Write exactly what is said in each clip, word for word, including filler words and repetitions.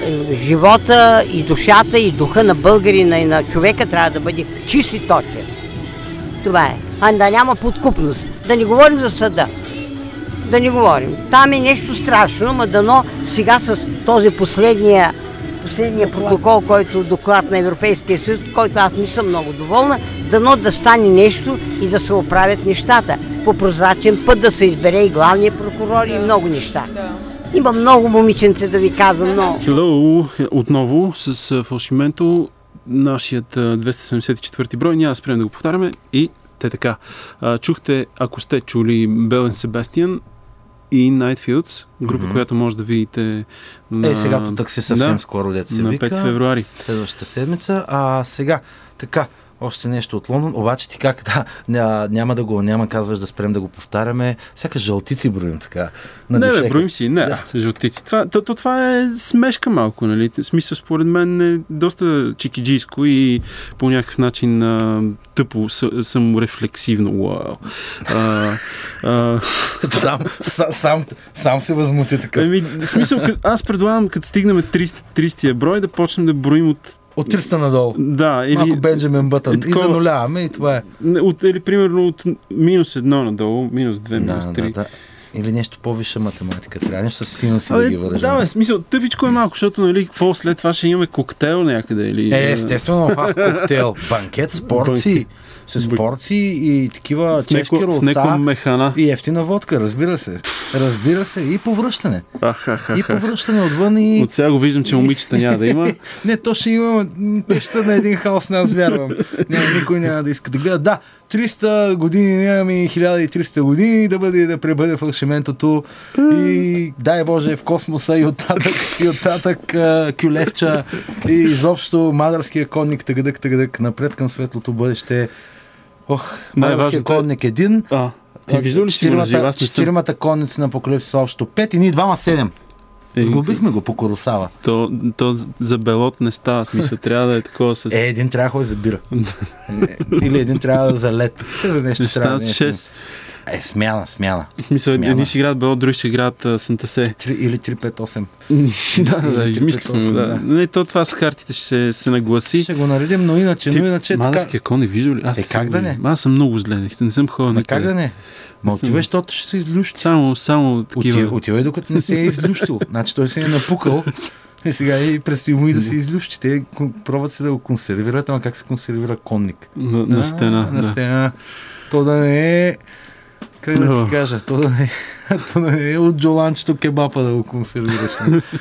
живота и душата и духа на българина и на човека трябва да бъде чист и точен. Това е. А да няма подкупност. Да не говорим за съда. Да не говорим. Там е нещо страшно, ма дано сега с този последния, последния протокол, който доклад на Европейския съюз, който аз не съм много доволна, дано да стане нещо и да се оправят нещата. По прозрачен път да се избере и главния прокурор и много неща. Има много момиченце да ви казвам, но... Hello, отново с фалшименто, нашият двеста седемдесет и четвърти брой, няма да спрем да го повтаряме и те така. Чухте, ако сте чули Белен Себастиан и Nightfields, група, mm-hmm. която може да видите на... Е, сега такси съвсем да, скоро, дето се на вика. на пети февруари. Следващата седмица. А сега, така, още нещо от Лондон, обаче ти как, да, ня, няма да го, няма казваш да спрем да го повтаряме, сякаш жълтици броим така. Не, бе, броим си, не, yeah. жълтици. Това, то, то, това е смешка малко, нали? В смисъл, според мен е доста чикиджийско и по някакъв начин а, тъпо, саморефлексивно. Уау. А, а... сам, сам, сам, сам се възмути така. Ами, в смисъл, аз предлагам, като стигнем тристия брой, да почнем да броим от От триста надолу. Да, или... Малко Бенджамин Бътън. И, такова... и зануляваме и това е. От, или примерно от минус едно надолу, минус две, минус три. Да, да, да. Или нещо по-висша математика. Трябва нещо с синуси да ги вържем. Да, бе, смисъл, тъпичко е малко, защото, нали, какво след това ще имаме коктейл някъде, или... Е, естествено, а, коктейл. Банкет с порции. С порции и такива чешки ролца и ефтина водка, разбира се. Разбира се. И повръщане. И повръщане отвън и... От сега го виждам, че момичета няма да има. Не, то ще има. Те ще са на един хаос, не аз вярвам. Няма, никой няма да иска да гледа. Да, триста години, нямаме и хиляда и триста години да бъде, да пребъде фалшиментото и дай Боже в космоса и оттатък, и оттатък кюлевча и изобщо мадърския конник тъгъдък, тъгъдък напред към светлото бъдеще. Ох, мадърския конник един. А, ти виждал ли си четиримата, четиримата конници на Апокалипсис са общо пет и ние двама седем. Сглобихме го по Куросава. То, то за белот не става, смисъл, трябва да е такова с... Е, един трябва да ходи за бира. Или един трябва да за лед. Все за нещо не трябва да шест. Е, смяна, смяна. Мисля, едни ще играят белот, други ще играят Сантасе. Или три пет осем. Да, да, измислихме. Да. Не, то това с картите ще се, се нагласи. Ще го наредим, но иначе, Ти, но иначе Мадърския кон не виждал ли? Аз е, как да не? Аз съм много зле, не съм ходил на как да не? Ма отиваш, защото ще се излющи. Само, само такива. Отивай, докато не се е излющил. Значи той се е напукал. И сега и предстои му и да се излющи. Те пробват се да го консервират, ама как се консервира конник? На, на стена. На стена. То да не е... Как да ти кажа? То да не, то да не е от джоланчето кебапа да го консервираш.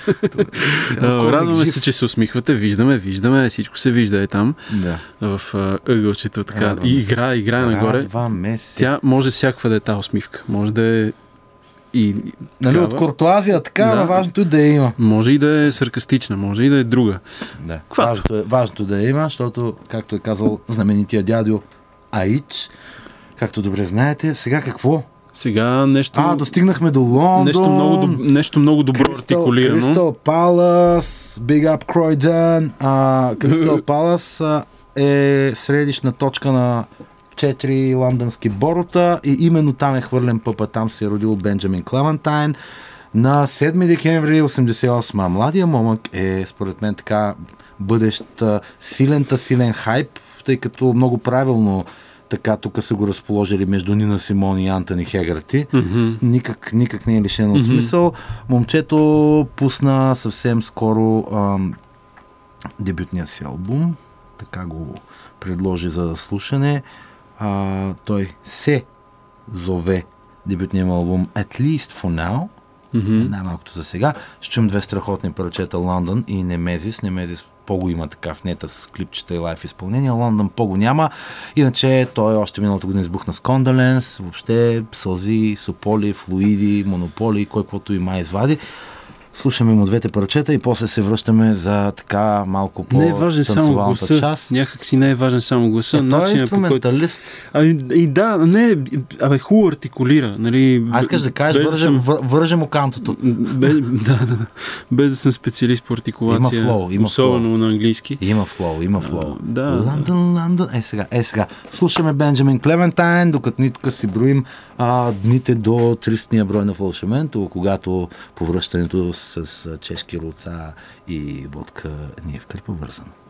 Радваме се, че се усмихвате. Виждаме, виждаме. Всичко се вижда е там. Да. В ъгълчето. Така. И игра, игра нагоре. Тя може всякаква да е тази усмивка. Може да е и... Нали, от куртуазия, така, да, но важното е да я има. Може и да е саркастична, може и да е друга. Да. Важното е, важното да я има, защото, както е казал знаменития дядо Аич, както добре знаете, сега какво? Сега нещо... А, достигнахме до Лондон. Нещо много, нещо много добро Crystal, артикулирано. Crystal Palace, Big Up Croydon. А, Crystal Palace е средищна точка на четири лондонски борота и именно там е хвърлен пъпа. Там се е родил Бенджамин Клементайн. На седми декември осемдесет и осма. Младия момък е, според мен, така бъдещ силен-та силен хайп, тъй като много правилно така тук са го разположили между Нина Симон и Антони Хегърти. Mm-hmm. Никак, никак не е лишено от mm-hmm. смисъл. Момчето пусна съвсем скоро ам, дебютния си албум. Така го предложи за слушане. А, той се зове дебютния му албум At Least For Now. Mm-hmm. Най-малкото за сега. Ще чуем две страхотни парчета, Лондон и Немезис. Немезис по-го има така в нета с клипчета и лайф изпълнения. Лондон по-го няма. Иначе той още миналата година избухна с Кондоленс. Въобще сълзи, сополи, флуиди, монополи, кой каквото има извади. Слушаме му двете парчета и после се връщаме за така малко по-танцовалната част. Някак си не е важен само гласа. Е, той е инструменталист. Който... А, и да, не, абе хубаво артикулира. Нали, а искаш да кажеш, върже, съм... върже му кантото. Без, да, да, без да съм специалист по артикулация. Има флоу, има особено флоу. На английски. Има флоу, има флоу. Да. Лондон, Лондон. Е сега, е сега. Слушаме Бенджамин Клементайн, докато ние тук си броим а, дните до тристия брой на фалшименто, когато по връщането с чешки руца и водка ни е в Кърпа вързано.